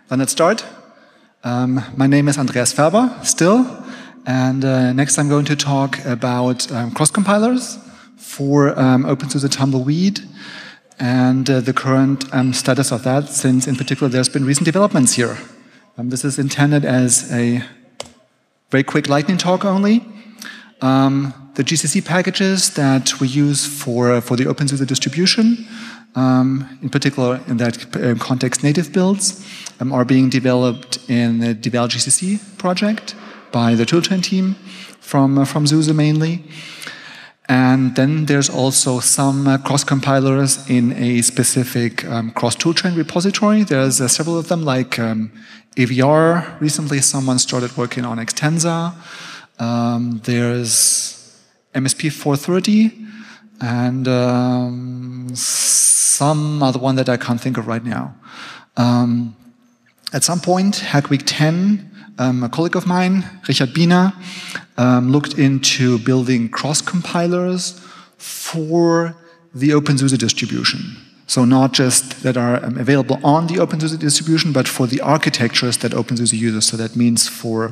Then let's start. My name is Andreas Färber, still, and next I'm going to talk about cross-compilers for OpenSUSE Tumbleweed and the current status of that, since in particular there's been recent developments here. This is intended as a very quick lightning talk only. The GCC packages that we use for the OpenSUSE distribution, in particular in that context native builds, are being developed in the Devel GCC project by the toolchain team from SUSE mainly. And then there's also some cross-compilers in a specific cross-toolchain repository. There's several of them, like AVR. Recently, someone started working on Extensa. There's MSP 430 and some other one that I can't think of right now. At some point, Hack Week 10, a colleague of mine, Richard Biener, looked into building cross-compilers for the OpenSUSE distribution. So not just that are available on the OpenSUSE distribution, but for the architectures that OpenSUSE uses. So that means for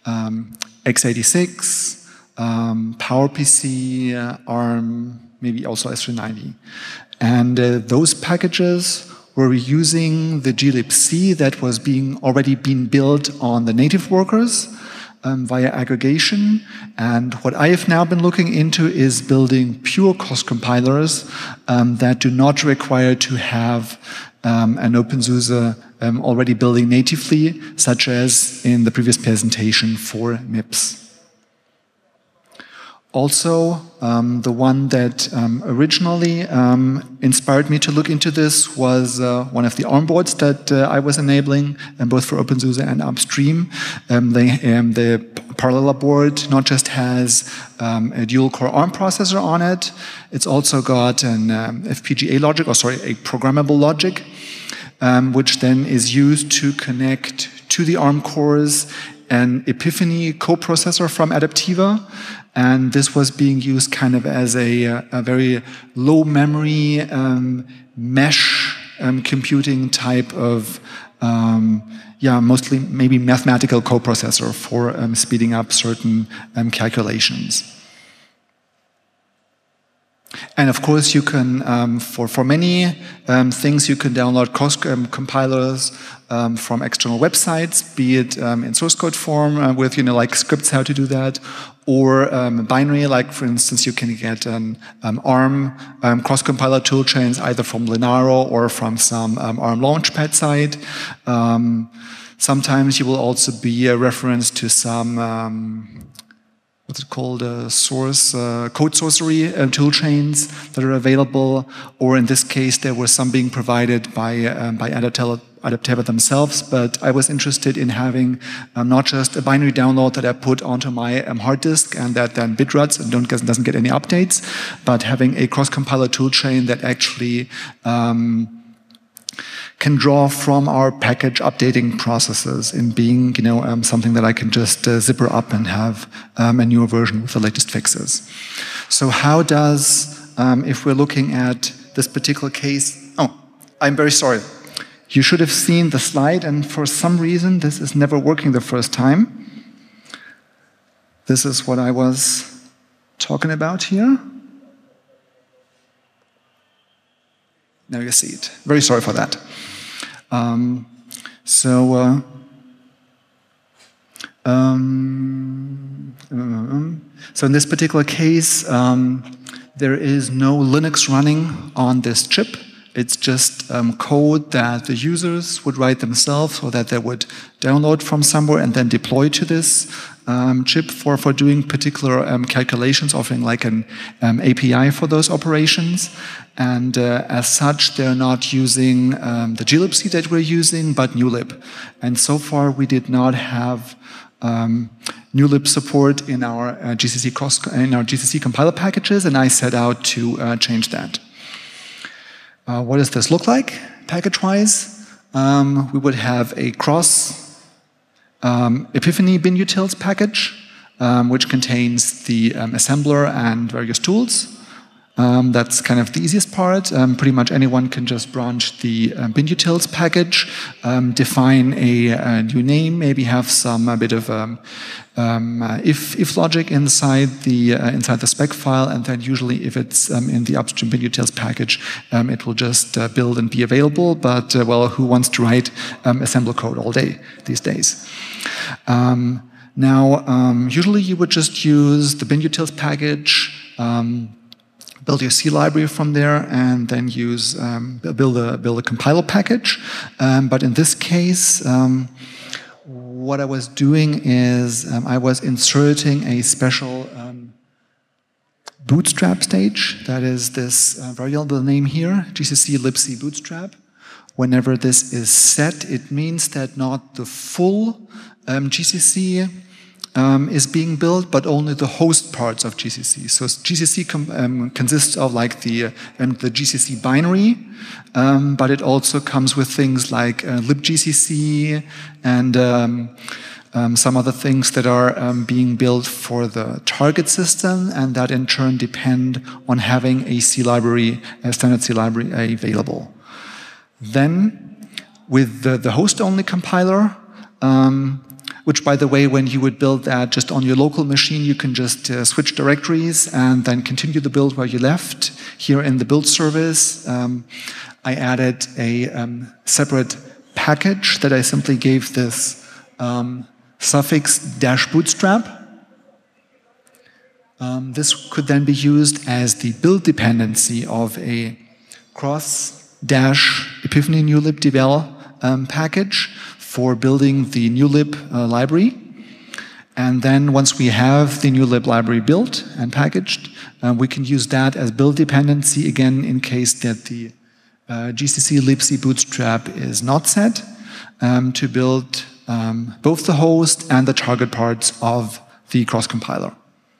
x86, PowerPC, ARM, maybe also S390. And those packages were using the glibc that was already being built on the native workers via aggregation. And what I have now been looking into is building pure cross-compilers that do not require to have an OpenSUSE already building natively, such as in the previous presentation for MIPS. Also, the one that originally inspired me to look into this was one of the ARM boards that I was enabling, both for OpenSUSE and upstream. The Parallella board not just has a dual-core ARM processor on it, it's also got an FPGA logic, a programmable logic, which then is used to connect to the ARM cores an Epiphany coprocessor from Adaptiva. And this was being used kind of as a very low memory mesh computing type of, mostly maybe mathematical coprocessor for speeding up certain calculations. And of course, you can, for many things, you can download cross-compilers from external websites, be it in source code form with, like scripts how to do that, or binary, like for instance, you can get an ARM cross-compiler toolchains either from Linaro or from some ARM Launchpad site. Sometimes you will also be a reference to some what's it called, code sorcery toolchains that are available, or in this case, there were some being provided by Adaptiva themselves, but I was interested in having not just a binary download that I put onto my hard disk and that then bitruts and doesn't get any updates, but having a cross-compiler toolchain that actually can draw from our package updating processes in being, something that I can just zipper up and have a newer version with the latest fixes. So how does, if we're looking at this particular case, I'm very sorry. You should have seen the slide, and for some reason, this is never working the first time. This is what I was talking about here. Now you see it. Very sorry for that. So in this particular case, there is no Linux running on this chip. It's just code that the users would write themselves or that they would download from somewhere and then deploy to this chip for doing particular calculations, offering like an API for those operations. And as such, they're not using the glibc that we're using, but newlib. And so far, we did not have newlib support in our GCC compiler packages, and I set out to change that. What does this look like package-wise? We would have a cross Epiphany bin utils package, which contains the assembler and various tools. That's kind of the easiest part. Pretty much anyone can just branch the binutils package, define a new name, maybe have a bit of if logic inside the spec file, and then usually if it's in the upstream binutils package, it will just build and be available. But well, who wants to write assembler code all day these days? Usually you would just use the binutils package, build your C library from there, and then use build a compiler package. But in this case, what I was doing is I was inserting a special bootstrap stage. That is this variable name here, GCC libc bootstrap. Whenever this is set, it means that not the full GCC is being built, but only the host parts of GCC. So GCC consists of like the GCC binary, but it also comes with things like libgcc and some other things that are being built for the target system, and that in turn depend on having a C library, a standard C library available. Then, with the host-only compiler, which, by the way, when you would build that just on your local machine, you can just switch directories and then continue the build where you left. Here in the build service, I added a separate package that I simply gave this suffix -bootstrap. This could then be used as the build dependency of a cross-epiphany newlib devel package for building the newlib library. And then once we have the newlib library built and packaged, we can use that as build dependency again in case that the GCC libc bootstrap is not set, to build both the host and the target parts of the cross-compiler.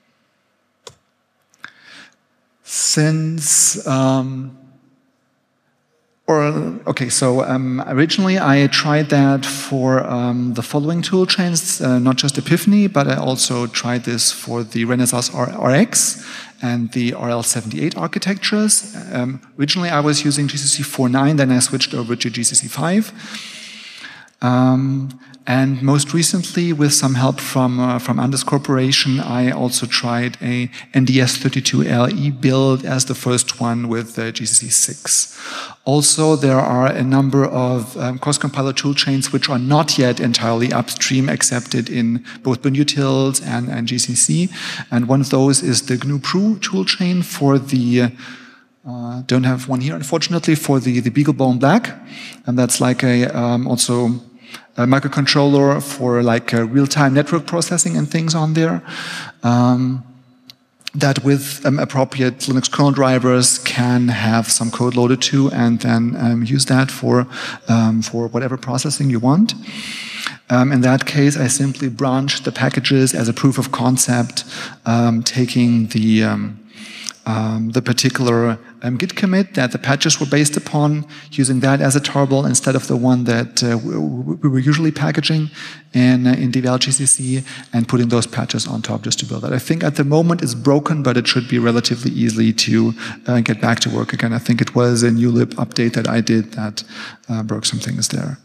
Originally I tried that for the following tool chains, not just Epiphany, but I also tried this for the Renesas RX and the RL78 architectures. Originally I was using GCC 4.9, then I switched over to GCC 5. And most recently, with some help from Andes Corporation, I also tried a NDS32LE build as the first one with GCC 6. Also, there are a number of cross-compiler toolchains which are not yet entirely upstream accepted in both binutils and GCC. And one of those is the GNU-Pru toolchain for the don't have one here, unfortunately, for the BeagleBone Black. And that's like also a microcontroller for like real-time network processing and things on there. That with appropriate Linux kernel drivers can have some code loaded to, and then use that for whatever processing you want. In that case, I simply branched the packages as a proof of concept, taking the particular Git commit that the patches were based upon, using that as a tarball instead of the one that we were usually packaging in devel GCC, and putting those patches on top just to build that. I think at the moment it's broken, but it should be relatively easy to get back to work again. I think it was a newlib update that I did that broke some things there.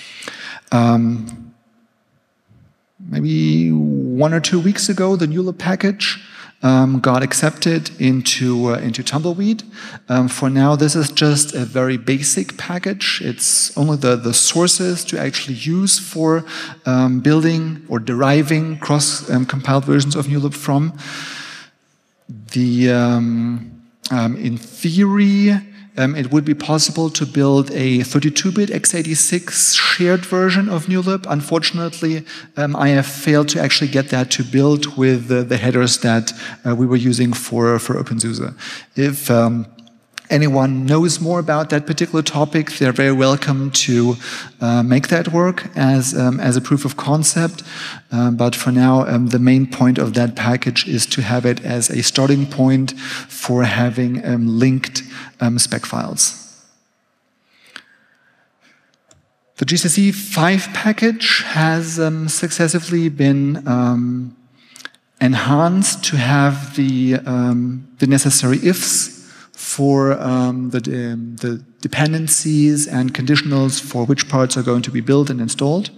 Maybe 1 or 2 weeks ago, the newlib package got accepted into Tumbleweed. For now, this is just a very basic package. It's only the sources to actually use for building or deriving cross-compiled versions of newlib from. In theory, it would be possible to build a 32-bit x86 shared version of newlib. Unfortunately, I have failed to actually get that to build with the headers that we were using for OpenSUSE. If anyone knows more about that particular topic, they're very welcome to make that work as a proof of concept. But for now, the main point of that package is to have it as a starting point for having linked spec files. The GCC 5 package has successively been enhanced to have the necessary ifs for the dependencies and conditionals for which parts are going to be built and installed.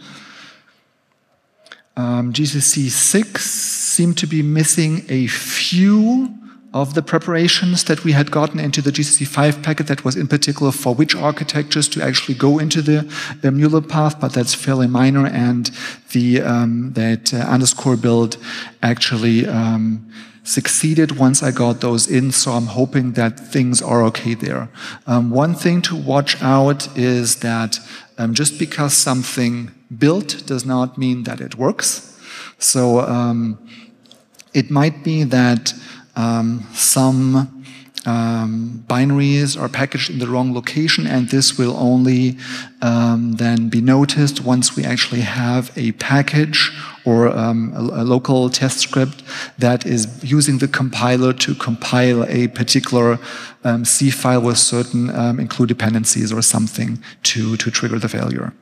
GCC 6 seemed to be missing a few of the preparations that we had gotten into the GCC 5 packet that was in particular for which architectures to actually go into the MuleLib path, but that's fairly minor, and that underscore build actually succeeded once I got those in, so I'm hoping that things are okay there. One thing to watch out is that just because something built does not mean that it works. So it might be that some binaries are packaged in the wrong location, and this will only then be noticed once we actually have a package or a local test script that is using the compiler to compile a particular C file with certain include dependencies or something to trigger the failure.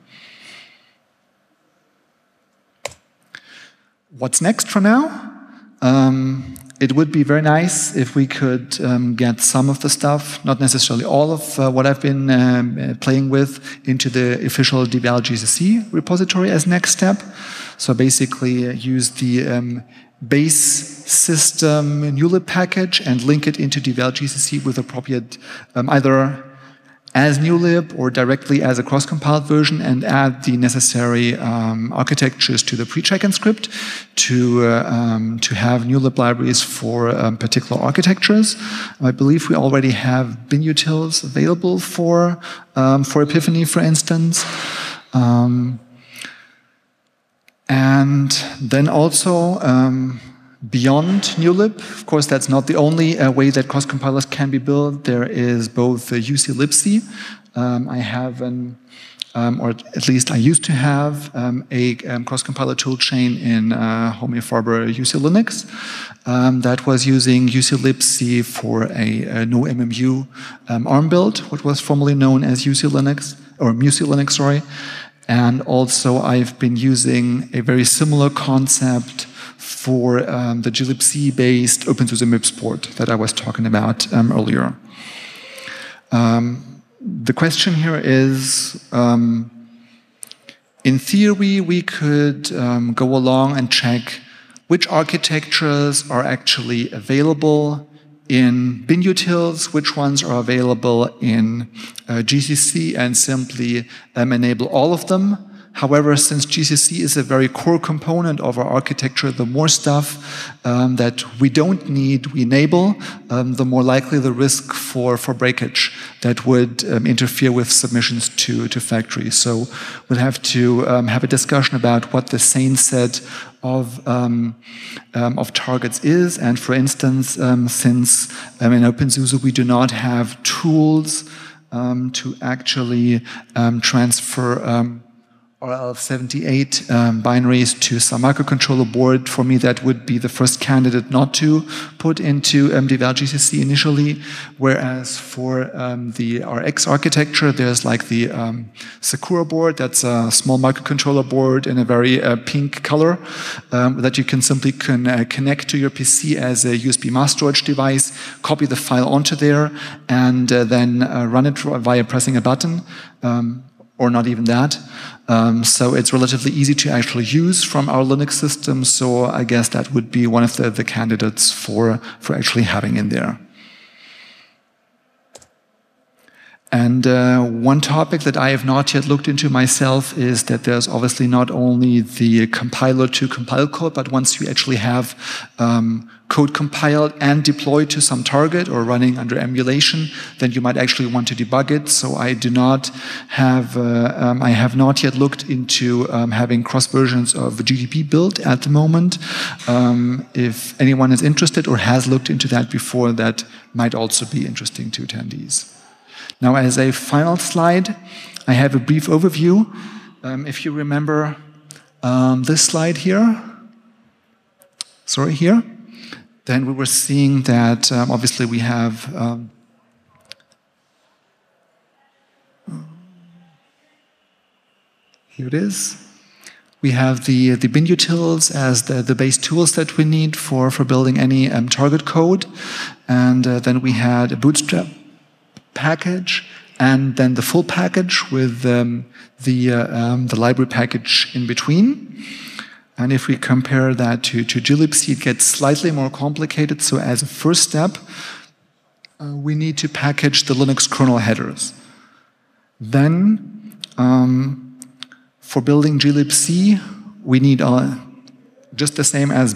What's next for now? It would be very nice if we could get some of the stuff, not necessarily all of what I've been playing with, into the official Devel GCC repository as next step. So basically use the base system MuleLib package and link it into Devel GCC with appropriate either as MuleLib or directly as a cross-compiled version, and add the necessary architectures to the pre-check-in script to have MuleLib libraries for particular architectures. I believe we already have bin utils available for Epiphany, for instance. And then also beyond MuleLib, of course, that's not the only way that cross-compilers can be built. There is both UC-libc. I have or at least I used to have a cross-compiler toolchain in Homeofarber UC Linux that was using UC-libc for a no MMU ARM build, what was formerly known as UC Linux, or MUSI Linux, sorry. And also I've been using a very similar concept for the glibc-based OpenSUSE MIPS port that I was talking about earlier. The question here is, in theory, we could go along and check which architectures are actually available in bin utils, which ones are available in GCC, and simply enable all of them. However, since GCC is a very core component of our architecture, the more stuff that we don't need we enable, the more likely the risk for breakage that would interfere with submissions to factory. So we'll have to have a discussion about what the sane set of targets is. And for instance, since in OpenSUSE we do not have tools to actually transfer RL78 binaries to some microcontroller board, for me that would be the first candidate not to put into Devel GCC initially. Whereas for the RX architecture, there's like the Sakura board, that's a small microcontroller board in a very pink color that you can simply connect to your PC as a USB mass storage device, copy the file onto there, and then run it via pressing a button. Or not even that. So it's relatively easy to actually use from our Linux system. So I guess that would be one of the candidates for actually having in there. And one topic that I have not yet looked into myself is that there's obviously not only the compiler to compile code, but once you actually have code compiled and deployed to some target or running under emulation, then you might actually want to debug it. So I do not have, I have not yet looked into having cross versions of the GDB build at the moment. If anyone is interested or has looked into that before, that might also be interesting to attendees. Now, as a final slide, I have a brief overview. If you remember this slide here, sorry, here, then we were seeing that obviously we have here it is. We have the bin utils as the base tools that we need for building any target code. And then we had a Bootstrap package, and then the full package with the library package in between. And if we compare that to glibc, it gets slightly more complicated. So as a first step, we need to package the Linux kernel headers. Then, for building glibc, we need just the same as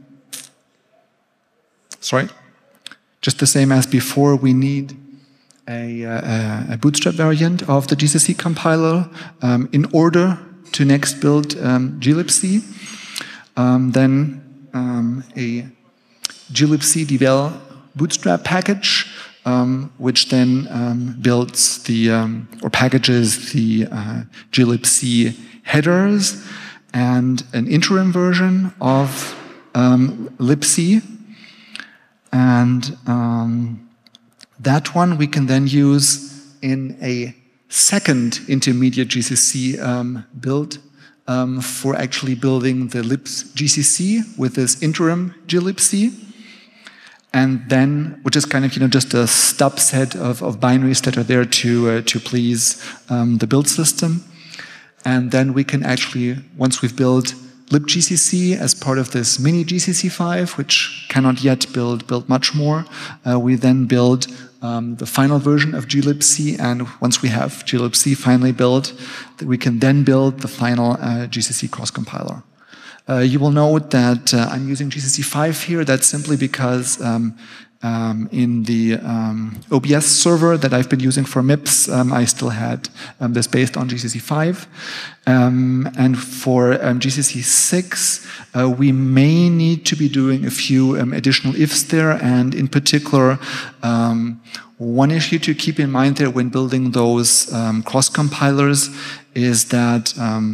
before. We need a Bootstrap variant of the GCC compiler in order to next build glibc. Then a glibc devel Bootstrap package, which then builds or packages the glibc headers and an interim version of libc. And that one we can then use in a second intermediate GCC build for actually building the libgcc with this interim glibc. And then, which is kind of just a stub set of binaries that are there to please the build system. And then we can actually, once we've built libgcc as part of this mini GCC5, which cannot yet build much more, we then build the final version of glibc. And once we have glibc finally built, we can then build the final GCC cross compiler. You will note that I'm using GCC5 here. That's simply because in the OBS server that I've been using for MIPS, I still had this based on GCC5. And for GCC6, we may need to be doing a few additional ifs there. And in particular, one issue to keep in mind there when building those cross-compilers is that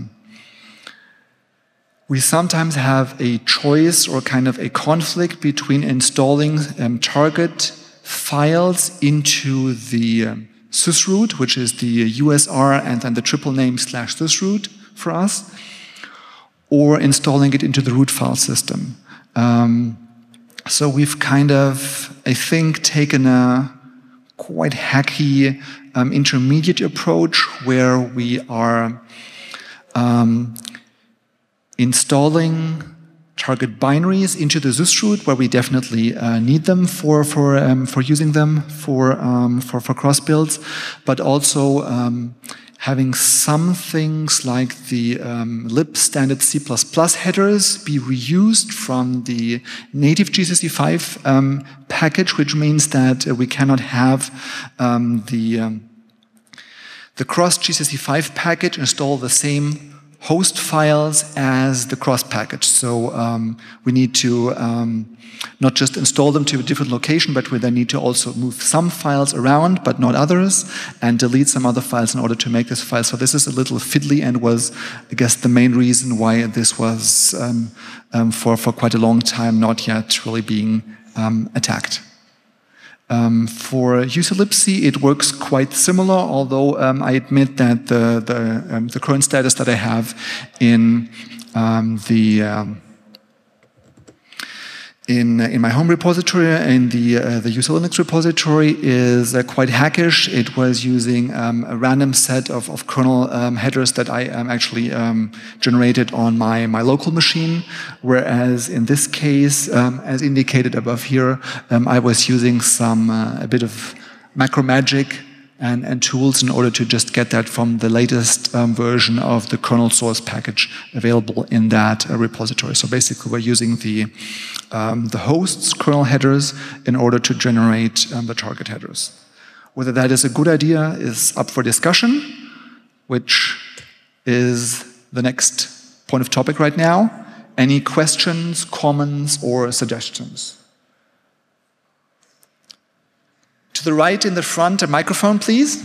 we sometimes have a choice or kind of a conflict between installing target files into the sysroot, which is the USR and then the triple name /sysroot for us, or installing it into the root file system. So we've kind of, I think, taken a quite hacky intermediate approach where we are installing target binaries into the sysroot, where we definitely need them for using them for cross builds, but also having some things like the lib standard C++ headers be reused from the native GCC5 package, which means that we cannot have the cross GCC5 package install the same host files as the cross package. So we need to not just install them to a different location, but we then need to also move some files around, but not others, and delete some other files in order to make this file. So this is a little fiddly and was, I guess, the main reason why this was for quite a long time not yet really being attacked. For userlibc, it works quite similar, although I admit that the current status that I have in in my home repository, in the user Linux repository, is quite hackish. It was using a random set of kernel headers that I actually generated on my local machine, whereas in this case, as indicated above here, I was using a bit of macro magic and tools in order to just get that from the latest version of the kernel source package available in that repository. So basically, we're using the host's kernel headers in order to generate the target headers. Whether that is a good idea is up for discussion, which is the next point of topic right now. Any questions, comments, or suggestions? To the right in the front, a microphone, please.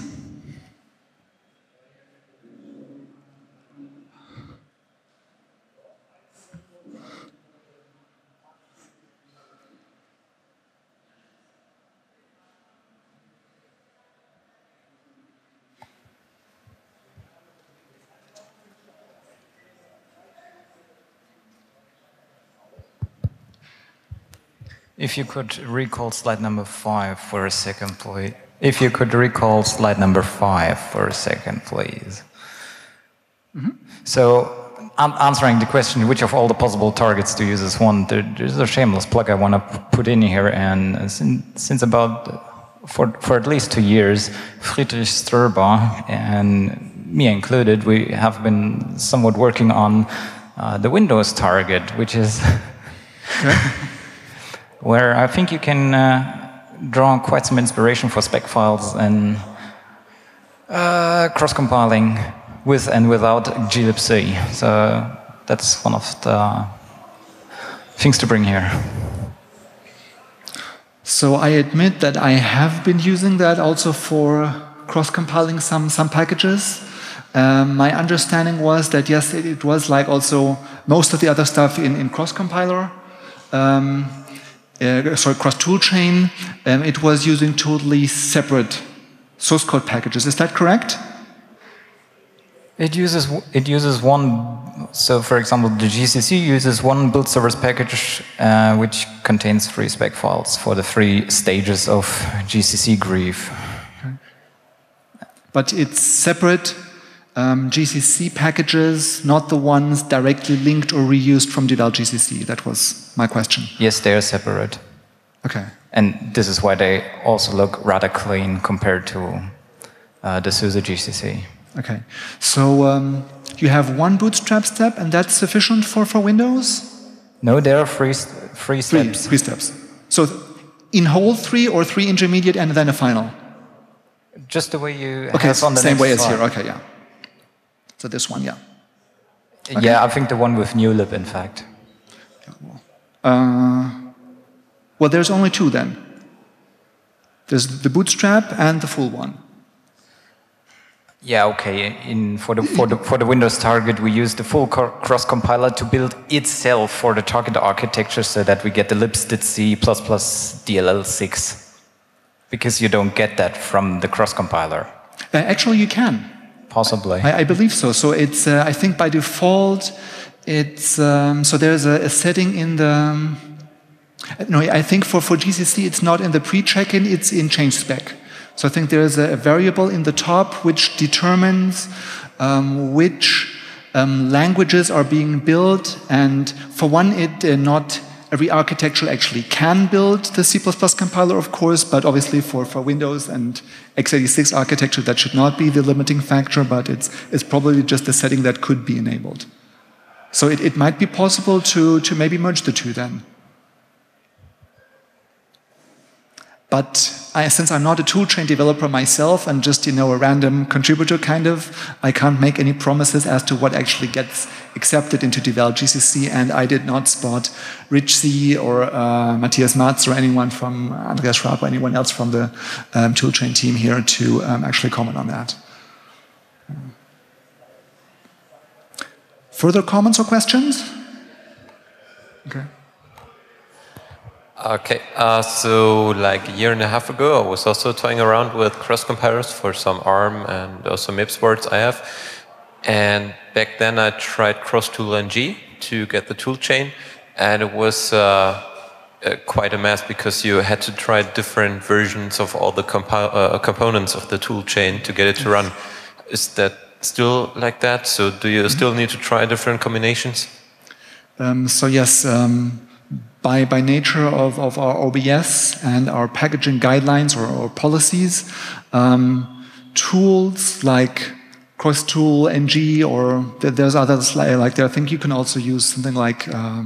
If you could recall slide number 5 for a second, please. If you could recall slide number 5 for a second, please. Mm-hmm. So, I'm answering the question, which of all the possible targets to use as one, there's a shameless plug I want to put in here, and since about, for at least 2 years, Friedrich Strober, and me included, we have been somewhat working on the Windows target, which is where I think you can draw quite some inspiration for spec files and cross-compiling with and without glibc. So that's one of the things to bring here. So I admit that I have been using that also for cross-compiling some packages. My understanding was that yes, it was like also most of the other stuff in cross-compiler, cross-toolchain. It was using totally separate source code packages. Is that correct? It uses one. So, for example, the GCC uses one build service package which contains 3 spec files for the 3 stages of GCC Grieve. Okay. But it's separate GCC packages, not the ones directly linked or reused from Devel GCC. That was my question. Yes, they are separate. Okay. And this is why they also look rather clean compared to the SUSE GCC. Okay. So you have one bootstrap step, and that's sufficient for Windows? No, there are 3 steps. 3 steps. So in whole 3 or 3 intermediate and then a final? Just the way you have on the same way slide. As here. Okay, yeah. So this one, yeah. Okay. Yeah, I think the one with newlib, in fact. Well, there's only 2 then. There's the bootstrap and the full one. Yeah, okay. For the Windows target, we use the full cross compiler to build itself for the target architecture, so that we get the libstdc ++ DLL6, because you don't get that from the cross compiler. Actually, you can. Possibly. I believe so. So it's I think by default it's so there's a setting in the. No, I think for GCC it's not in the pre-check-in. It's in change spec. So I think there is a variable in the top which determines which languages are being built, and for one, not every architecture actually can build the C++ compiler, of course, but obviously for Windows and x86 architecture, that should not be the limiting factor, but it's probably just a setting that could be enabled. So it might be possible to maybe merge the 2 then. But since I'm not a toolchain developer myself and just, a random contributor kind of, I can't make any promises as to what actually gets accepted into Devel GCC, and I did not spot Rich C or Matthias Matz or anyone from Andreas Schwab or anyone else from the toolchain team here to actually comment on that. Further comments or questions? Okay. Okay, so like a year and a half ago, I was also toying around with cross compilers for some ARM and also MIPS boards I have. And back then I tried CrossToolNG to get the toolchain, and it was quite a mess because you had to try different versions of all the components of the toolchain to get it to run. Is that still like that? So do you still need to try different combinations? So yes. By nature of our OBS and our packaging guidelines or policies, tools like CrossToolNG or there's others like that. I think you can also use something like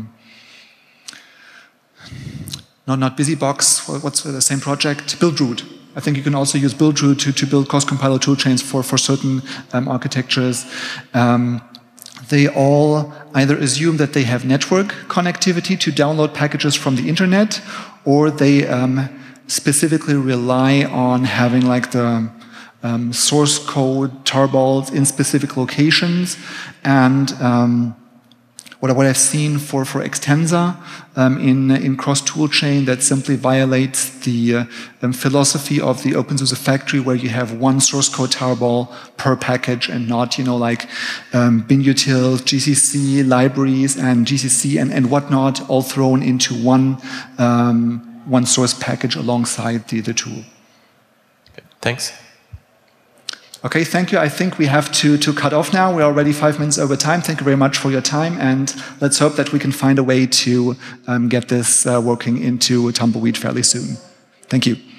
not BusyBox. What's the same project? Buildroot. I think you can also use Buildroot to build cross-compiler toolchains for certain architectures. They all either assume that they have network connectivity to download packages from the internet, or they specifically rely on having like the source code tarballs in specific locations. And what I've seen for Extensa in cross toolchain that simply violates the philosophy of the OpenSUSE factory, where you have one source code tarball per package and not, like binutils, GCC libraries, and GCC and whatnot all thrown into one source package alongside the tool. Okay, thanks. Okay, thank you. I think we have to cut off now. We're already 5 minutes over time. Thank you very much for your time, and let's hope that we can find a way to get this working into Tumbleweed fairly soon. Thank you.